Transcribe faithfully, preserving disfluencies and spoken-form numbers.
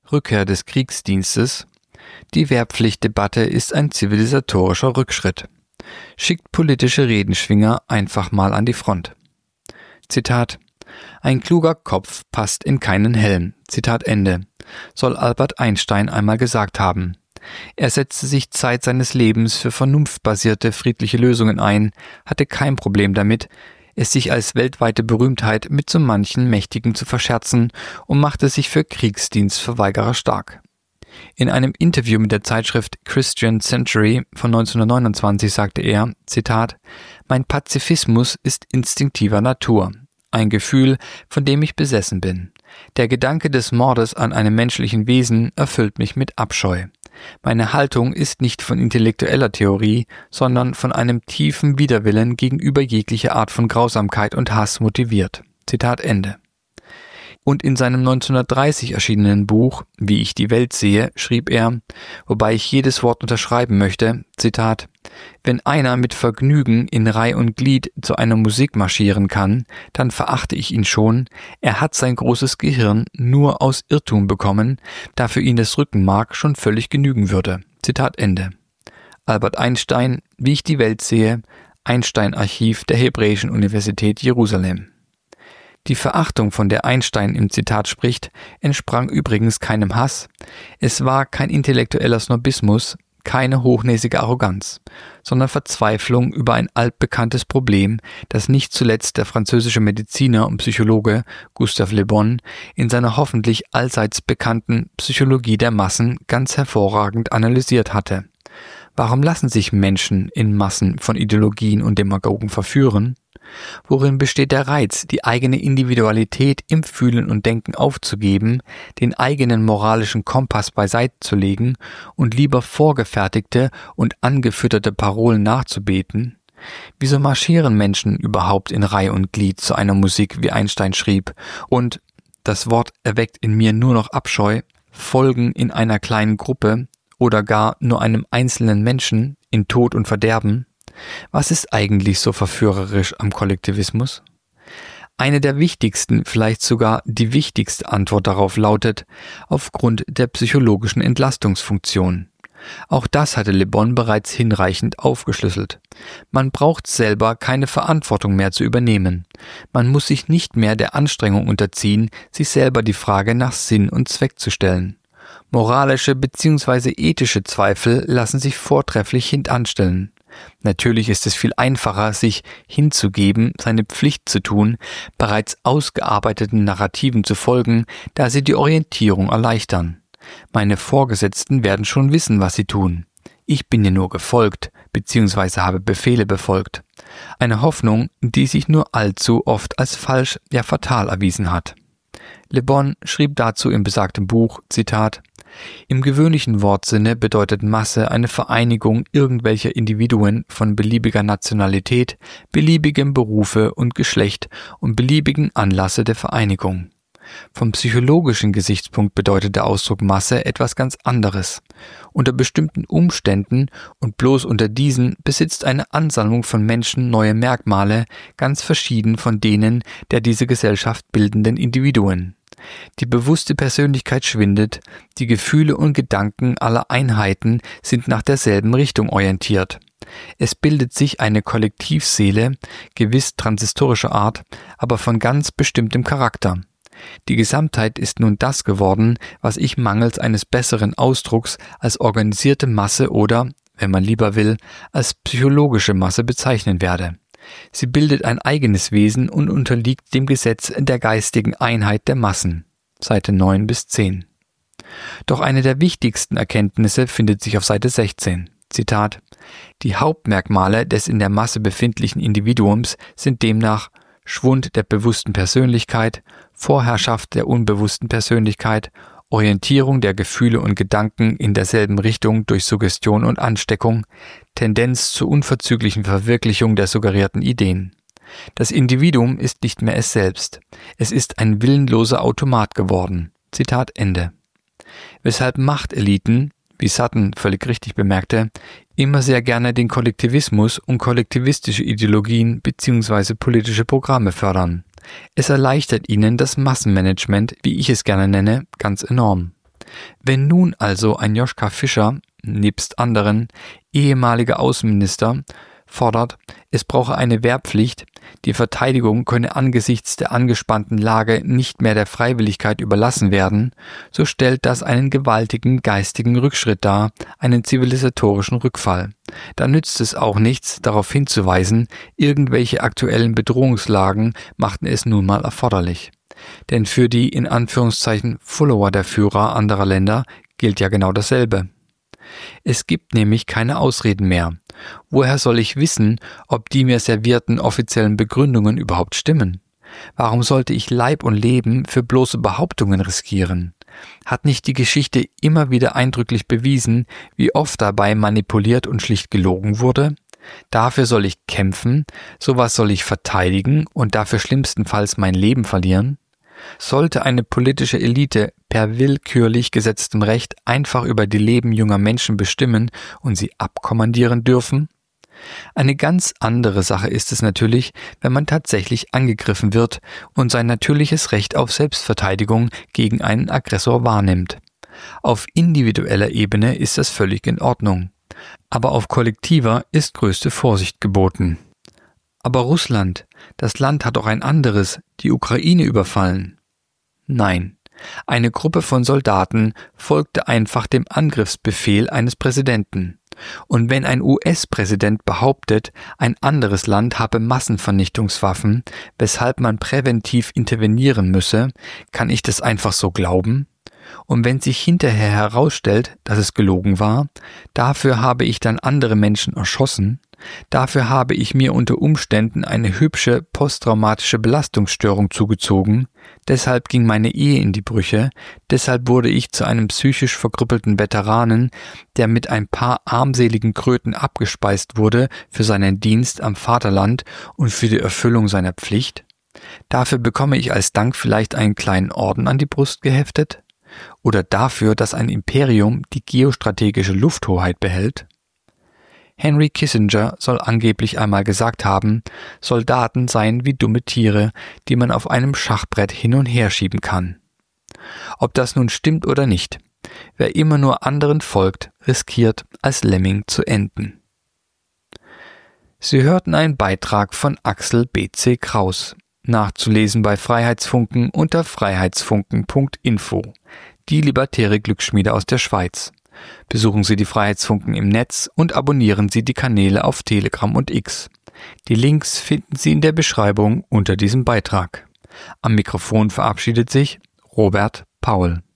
Rückkehr des Kriegsdienstes. Die Wehrpflichtdebatte ist ein zivilisatorischer Rückschritt. Schickt politische Redenschwinger einfach mal an die Front. Zitat: Ein kluger Kopf passt in keinen Helm. Zitat Ende. Soll Albert Einstein einmal gesagt haben. Er setzte sich Zeit seines Lebens für vernunftbasierte, friedliche Lösungen ein, hatte kein Problem damit, es sich als weltweite Berühmtheit mit so manchen Mächtigen zu verscherzen und machte sich für Kriegsdienstverweigerer stark. In einem Interview mit der Zeitschrift Christian Century von neunzehnhundertneunundzwanzig sagte er, Zitat: Mein Pazifismus ist instinktiver Natur, ein Gefühl, von dem ich besessen bin. Der Gedanke des Mordes an einem menschlichen Wesen erfüllt mich mit Abscheu. Meine Haltung ist nicht von intellektueller Theorie, sondern von einem tiefen Widerwillen gegenüber jeglicher Art von Grausamkeit und Hass motiviert. Zitat Ende. Und in seinem neunzehnhundertdreißig erschienenen Buch Wie ich die Welt sehe, schrieb er, wobei ich jedes Wort unterschreiben möchte, Zitat: Wenn einer mit Vergnügen in Reih und Glied zu einer Musik marschieren kann, dann verachte ich ihn schon, er hat sein großes Gehirn nur aus Irrtum bekommen, da für ihn das Rückenmark schon völlig genügen würde. Zitat Ende. Albert Einstein, Wie ich die Welt sehe, Einstein-Archiv der Hebräischen Universität Jerusalem. Die Verachtung, von der Einstein im Zitat spricht, entsprang übrigens keinem Hass. Es war kein intellektueller Snobismus, keine hochnäsige Arroganz, sondern Verzweiflung über ein altbekanntes Problem, das nicht zuletzt der französische Mediziner und Psychologe Gustave Le Bon in seiner hoffentlich allseits bekannten Psychologie der Massen ganz hervorragend analysiert hatte. Warum lassen sich Menschen in Massen von Ideologien und Demagogen verführen? Worin besteht der Reiz, die eigene Individualität im Fühlen und Denken aufzugeben, den eigenen moralischen Kompass beiseite zu legen und lieber vorgefertigte und angefütterte Parolen nachzubeten? Wieso marschieren Menschen überhaupt in Reih und Glied zu einer Musik, wie Einstein schrieb, und, das Wort erweckt in mir nur noch Abscheu, folgen in einer kleinen Gruppe oder gar nur einem einzelnen Menschen in Tod und Verderben? Was ist eigentlich so verführerisch am Kollektivismus? Eine der wichtigsten, vielleicht sogar die wichtigste Antwort darauf lautet, aufgrund der psychologischen Entlastungsfunktion. Auch das hatte Le Bon bereits hinreichend aufgeschlüsselt. Man braucht selber keine Verantwortung mehr zu übernehmen. Man muss sich nicht mehr der Anstrengung unterziehen, sich selber die Frage nach Sinn und Zweck zu stellen. Moralische bzw. ethische Zweifel lassen sich vortrefflich hintanstellen. Natürlich ist es viel einfacher, sich hinzugeben, seine Pflicht zu tun, bereits ausgearbeiteten Narrativen zu folgen, da sie die Orientierung erleichtern. Meine Vorgesetzten werden schon wissen, was sie tun. Ich bin ja nur gefolgt, bzw. habe Befehle befolgt. Eine Hoffnung, die sich nur allzu oft als falsch, ja fatal erwiesen hat. Le Bon schrieb dazu im besagten Buch, Zitat: Im gewöhnlichen Wortsinne bedeutet Masse eine Vereinigung irgendwelcher Individuen von beliebiger Nationalität, beliebigem Berufe und Geschlecht und beliebigen Anlasse der Vereinigung. Vom psychologischen Gesichtspunkt bedeutet der Ausdruck Masse etwas ganz anderes. Unter bestimmten Umständen und bloß unter diesen besitzt eine Ansammlung von Menschen neue Merkmale, ganz verschieden von denen der diese Gesellschaft bildenden Individuen. Die bewusste Persönlichkeit schwindet, die Gefühle und Gedanken aller Einheiten sind nach derselben Richtung orientiert. Es bildet sich eine Kollektivseele, gewiss transistorischer Art, aber von ganz bestimmtem Charakter. Die Gesamtheit ist nun das geworden, was ich mangels eines besseren Ausdrucks als organisierte Masse oder, wenn man lieber will, als psychologische Masse bezeichnen werde. Sie bildet ein eigenes Wesen und unterliegt dem Gesetz der geistigen Einheit der Massen. Seite neun bis zehn. Doch eine der wichtigsten Erkenntnisse findet sich auf Seite sechzehn. Zitat: Die Hauptmerkmale des in der Masse befindlichen Individuums sind demnach Schwund der bewussten Persönlichkeit, Vorherrschaft der unbewussten Persönlichkeit, Orientierung der Gefühle und Gedanken in derselben Richtung durch Suggestion und Ansteckung, Tendenz zur unverzüglichen Verwirklichung der suggerierten Ideen. Das Individuum ist nicht mehr es selbst. Es ist ein willenloser Automat geworden. Zitat Ende. Weshalb Machteliten, wie Sutton völlig richtig bemerkte, immer sehr gerne den Kollektivismus und kollektivistische Ideologien bzw. politische Programme fördern. Es erleichtert ihnen das Massenmanagement, wie ich es gerne nenne, ganz enorm. Wenn nun also ein Joschka Fischer, nebst anderen, ehemaliger Außenminister, fordert, es brauche eine Wehrpflicht, die Verteidigung könne angesichts der angespannten Lage nicht mehr der Freiwilligkeit überlassen werden, so stellt das einen gewaltigen geistigen Rückschritt dar, einen zivilisatorischen Rückfall. Da nützt es auch nichts, darauf hinzuweisen, irgendwelche aktuellen Bedrohungslagen machten es nun mal erforderlich. Denn für die in Anführungszeichen Follower der Führer anderer Länder gilt ja genau dasselbe. Es gibt nämlich keine Ausreden mehr. Woher soll ich wissen, ob die mir servierten offiziellen Begründungen überhaupt stimmen? Warum sollte ich Leib und Leben für bloße Behauptungen riskieren? Hat nicht die Geschichte immer wieder eindrücklich bewiesen, wie oft dabei manipuliert und schlicht gelogen wurde? Dafür soll ich kämpfen, sowas soll ich verteidigen und dafür schlimmstenfalls mein Leben verlieren? Sollte eine politische Elite per willkürlich gesetztem Recht einfach über die Leben junger Menschen bestimmen und sie abkommandieren dürfen? Eine ganz andere Sache ist es natürlich, wenn man tatsächlich angegriffen wird und sein natürliches Recht auf Selbstverteidigung gegen einen Aggressor wahrnimmt. Auf individueller Ebene ist das völlig in Ordnung. Aber auf kollektiver ist größte Vorsicht geboten. Aber Russland, das Land hat auch ein anderes, die Ukraine überfallen. Nein, eine Gruppe von Soldaten folgte einfach dem Angriffsbefehl eines Präsidenten. Und wenn ein U S-Präsident behauptet, ein anderes Land habe Massenvernichtungswaffen, weshalb man präventiv intervenieren müsse, kann ich das einfach so glauben? Und wenn sich hinterher herausstellt, dass es gelogen war, dafür habe ich dann andere Menschen erschossen, dafür habe ich mir unter Umständen eine hübsche posttraumatische Belastungsstörung zugezogen, deshalb ging meine Ehe in die Brüche, deshalb wurde ich zu einem psychisch verkrüppelten Veteranen, der mit ein paar armseligen Kröten abgespeist wurde für seinen Dienst am Vaterland und für die Erfüllung seiner Pflicht. Dafür bekomme ich als Dank vielleicht einen kleinen Orden an die Brust geheftet? Oder dafür, dass ein Imperium die geostrategische Lufthoheit behält? Henry Kissinger soll angeblich einmal gesagt haben, Soldaten seien wie dumme Tiere, die man auf einem Schachbrett hin und her schieben kann. Ob das nun stimmt oder nicht, wer immer nur anderen folgt, riskiert, als Lemming zu enden. Sie hörten einen Beitrag von Axel B C Kraus, nachzulesen bei Freiheitsfunken unter freiheitsfunken punkt info, die libertäre Glücksschmiede aus der Schweiz. Besuchen Sie die Freiheitsfunken im Netz und abonnieren Sie die Kanäle auf Telegram und X. Die Links finden Sie in der Beschreibung unter diesem Beitrag. Am Mikrofon verabschiedet sich Robert Paul.